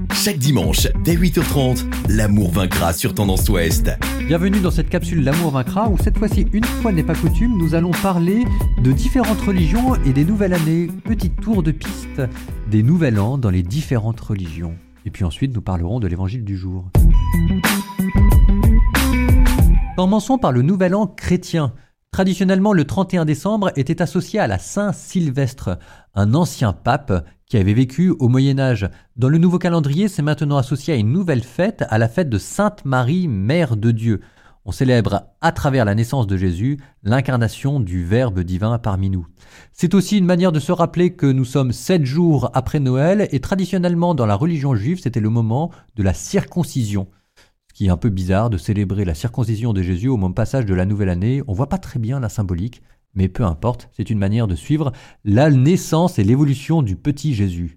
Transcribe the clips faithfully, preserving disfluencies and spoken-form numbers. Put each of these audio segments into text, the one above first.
Chaque dimanche, dès huit heures trente, l'amour vaincra sur Tendance Ouest. Bienvenue dans cette capsule L'amour vaincra où cette fois-ci, une fois n'est pas coutume, nous allons parler de différentes religions et des nouvelles années. Petit tour de piste des nouvel an dans les différentes religions. Et puis ensuite, nous parlerons de l'évangile du jour. Commençons par le nouvel an chrétien. Traditionnellement, le trente et un décembre était associé à la Saint-Sylvestre, un ancien pape qui avait vécu au Moyen-Âge. Dans le nouveau calendrier, c'est maintenant associé à une nouvelle fête, à la fête de Sainte Marie, Mère de Dieu. On célèbre, à travers la naissance de Jésus, l'incarnation du Verbe divin parmi nous. C'est aussi une manière de se rappeler que nous sommes sept jours après Noël, et traditionnellement, dans la religion juive, c'était le moment de la circoncision. Ce qui est un peu bizarre de célébrer la circoncision de Jésus au moment passage de la nouvelle année. On voit pas très bien la symbolique, mais peu importe, c'est une manière de suivre la naissance et l'évolution du petit Jésus.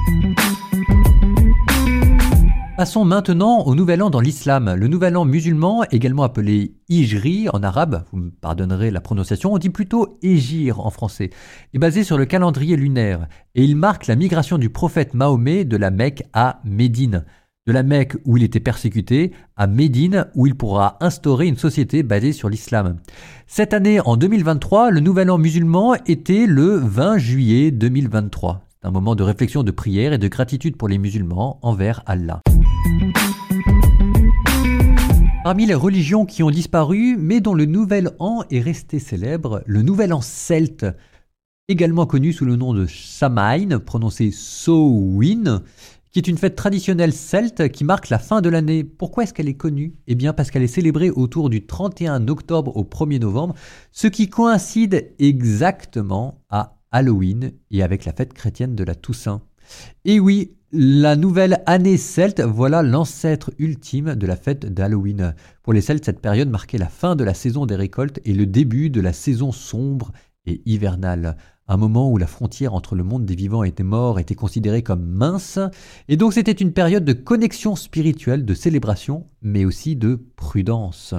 Passons maintenant au nouvel an dans l'islam. Le nouvel an musulman, également appelé Hijri en arabe, vous me pardonnerez la prononciation, on dit plutôt Hégire en français, est basé sur le calendrier lunaire et il marque la migration du prophète Mahomet de la Mecque à Médine. De la Mecque où il était persécuté à Médine où il pourra instaurer une société basée sur l'islam. Cette année, en deux mille vingt-trois, le nouvel an musulman était le vingt juillet deux mille vingt-trois. C'est un moment de réflexion, de prière et de gratitude pour les musulmans envers Allah. Parmi les religions qui ont disparu, mais dont le nouvel an est resté célèbre, le nouvel an celte, également connu sous le nom de Samhain, prononcé Samhain, qui est une fête traditionnelle celte qui marque la fin de l'année. Pourquoi est-ce qu'elle est connue ? Eh bien parce qu'elle est célébrée autour du trente et un octobre au premier novembre, ce qui coïncide exactement à Halloween et avec la fête chrétienne de la Toussaint. Et oui, la nouvelle année celte, voilà l'ancêtre ultime de la fête d'Halloween. Pour les Celtes, cette période marquait la fin de la saison des récoltes et le début de la saison sombre et hivernale. Un moment où la frontière entre le monde des vivants et des morts était considérée comme mince, et donc c'était une période de connexion spirituelle, de célébration, mais aussi de prudence.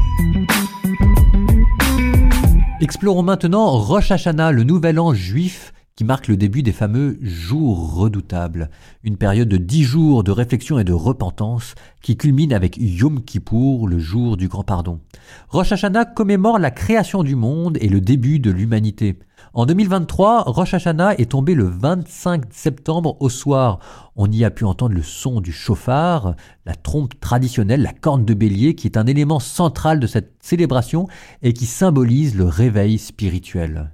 Explorons maintenant Rosh Hashanah, le nouvel an juif, qui marque le début des fameux jours redoutables, une période de dix jours de réflexion et de repentance qui culmine avec Yom Kippour, le jour du grand pardon. Rosh Hashanah commémore la création du monde et le début de l'humanité. En deux mille vingt-trois, Rosh Hashanah est tombé le vingt-cinq septembre au soir. On y a pu entendre le son du chauffard, la trompe traditionnelle, la corne de bélier, qui est un élément central de cette célébration et qui symbolise le réveil spirituel.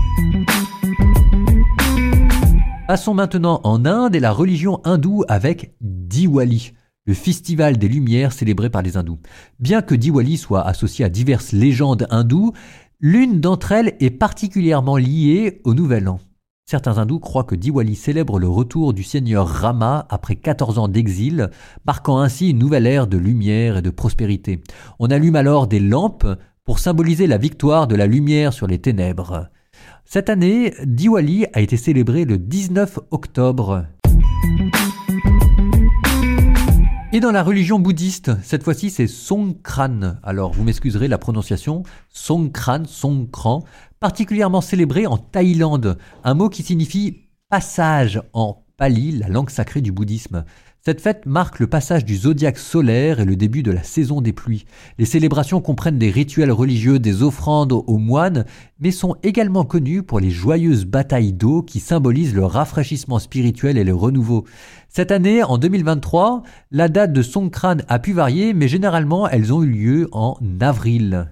Passons maintenant en Inde et la religion hindoue avec Diwali, le festival des lumières célébré par les hindous. Bien que Diwali soit associé à diverses légendes hindoues, l'une d'entre elles est particulièrement liée au Nouvel An. Certains hindous croient que Diwali célèbre le retour du seigneur Rama après quatorze ans d'exil, marquant ainsi une nouvelle ère de lumière et de prospérité. On allume alors des lampes pour symboliser la victoire de la lumière sur les ténèbres. Cette année, Diwali a été célébré le dix-neuf octobre. Et dans la religion bouddhiste, cette fois-ci c'est Songkran. Alors vous m'excuserez la prononciation, Songkran, Songkran, particulièrement célébré en Thaïlande, un mot qui signifie passage en pali, la langue sacrée du bouddhisme. Cette fête marque le passage du zodiaque solaire et le début de la saison des pluies. Les célébrations comprennent des rituels religieux, des offrandes aux moines, mais sont également connues pour les joyeuses batailles d'eau qui symbolisent le rafraîchissement spirituel et le renouveau. Cette année, en deux mille vingt-trois, la date de Songkran a pu varier, mais généralement elles ont eu lieu en avril.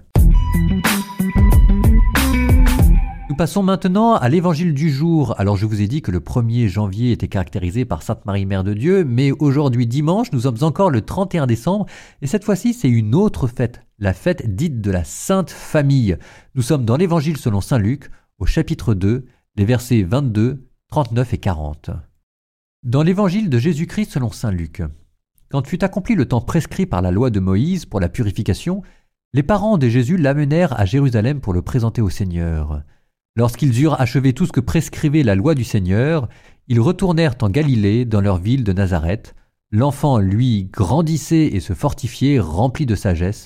Nous passons maintenant à l'évangile du jour. Alors je vous ai dit que le premier janvier était caractérisé par Sainte Marie Mère de Dieu, mais aujourd'hui dimanche, nous sommes encore le trente et un décembre, et cette fois-ci c'est une autre fête, la fête dite de la Sainte Famille. Nous sommes dans l'évangile selon saint Luc, au chapitre deux, les versets vingt-deux, trente-neuf et quarante. Dans l'évangile de Jésus-Christ selon saint Luc, quand fut accompli le temps prescrit par la loi de Moïse pour la purification, les parents de Jésus l'amenèrent à Jérusalem pour le présenter au Seigneur. Lorsqu'ils eurent achevé tout ce que prescrivait la loi du Seigneur, ils retournèrent en Galilée, dans leur ville de Nazareth. L'enfant, lui, grandissait et se fortifiait, rempli de sagesse,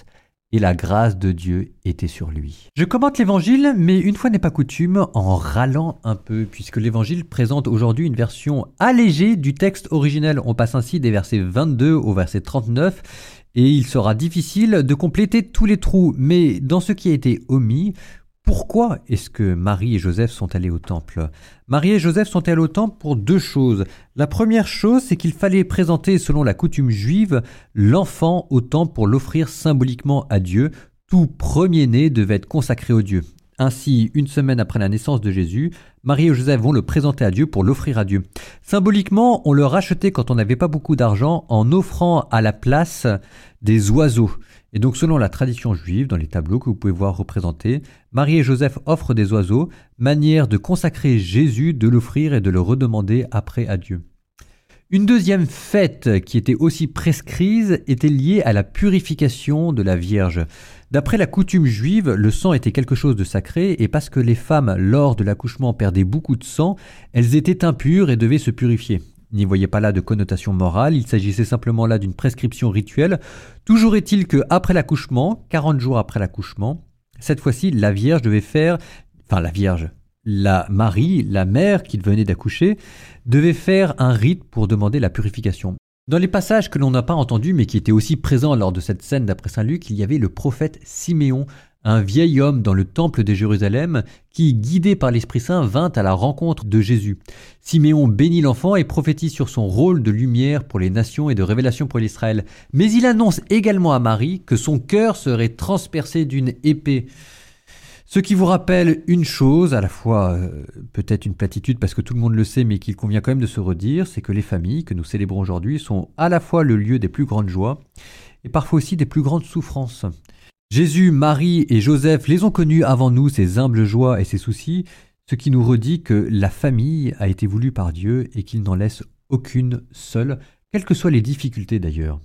et la grâce de Dieu était sur lui. Je commente l'évangile, mais une fois n'est pas coutume, en râlant un peu, puisque l'évangile présente aujourd'hui une version allégée du texte originel. On passe ainsi des versets vingt-deux au verset trente-neuf, et il sera difficile de compléter tous les trous. Mais dans ce qui a été omis, pourquoi est-ce que Marie et Joseph sont allés au temple ? Marie et Joseph sont allés au temple pour deux choses. La première chose, c'est qu'il fallait présenter, selon la coutume juive, l'enfant au temple pour l'offrir symboliquement à Dieu. Tout premier-né devait être consacré au Dieu. Ainsi, une semaine après la naissance de Jésus, Marie et Joseph vont le présenter à Dieu pour l'offrir à Dieu. Symboliquement, on le rachetait quand on n'avait pas beaucoup d'argent en offrant à la place des oiseaux. Et donc, selon la tradition juive, dans les tableaux que vous pouvez voir représentés, Marie et Joseph offrent des oiseaux, manière de consacrer Jésus, de l'offrir et de le redemander après à Dieu. Une deuxième fête qui était aussi prescrite était liée à la purification de la Vierge. D'après la coutume juive, le sang était quelque chose de sacré et parce que les femmes, lors de l'accouchement, perdaient beaucoup de sang, elles étaient impures et devaient se purifier. N'y voyez pas là de connotation morale, il s'agissait simplement là d'une prescription rituelle. Toujours est-il qu'après l'accouchement, quarante jours après l'accouchement, cette fois-ci, la Vierge devait faire, enfin la Vierge, la Marie, la mère qui venait d'accoucher, devait faire un rite pour demander la purification. Dans les passages que l'on n'a pas entendus, mais qui étaient aussi présents lors de cette scène d'après saint Luc, il y avait le prophète Siméon, un vieil homme dans le temple de Jérusalem qui, guidé par l'Esprit Saint, vint à la rencontre de Jésus. Siméon bénit l'enfant et prophétise sur son rôle de lumière pour les nations et de révélation pour l'Israël. Mais il annonce également à Marie que son cœur serait transpercé d'une épée. Ce qui vous rappelle une chose, à la fois euh, peut-être une platitude parce que tout le monde le sait, mais qu'il convient quand même de se redire, c'est que les familles que nous célébrons aujourd'hui sont à la fois le lieu des plus grandes joies et parfois aussi des plus grandes souffrances. Jésus, Marie et Joseph les ont connus avant nous, ces humbles joies et ces soucis, ce qui nous redit que la famille a été voulue par Dieu et qu'il n'en laisse aucune seule, quelles que soient les difficultés d'ailleurs.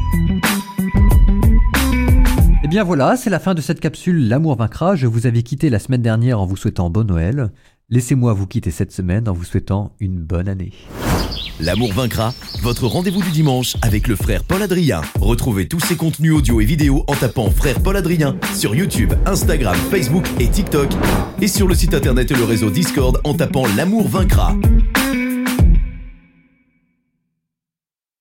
Et bien voilà, c'est la fin de cette capsule L'amour vaincra. Je vous avais quitté la semaine dernière en vous souhaitant bon Noël. Laissez-moi vous quitter cette semaine en vous souhaitant une bonne année. L'amour vaincra, votre rendez-vous du dimanche avec le frère Paul Adrien. Retrouvez tous ses contenus audio et vidéo en tapant frère Paul Adrien sur YouTube, Instagram, Facebook et TikTok et sur le site internet et le réseau Discord en tapant L'amour vaincra.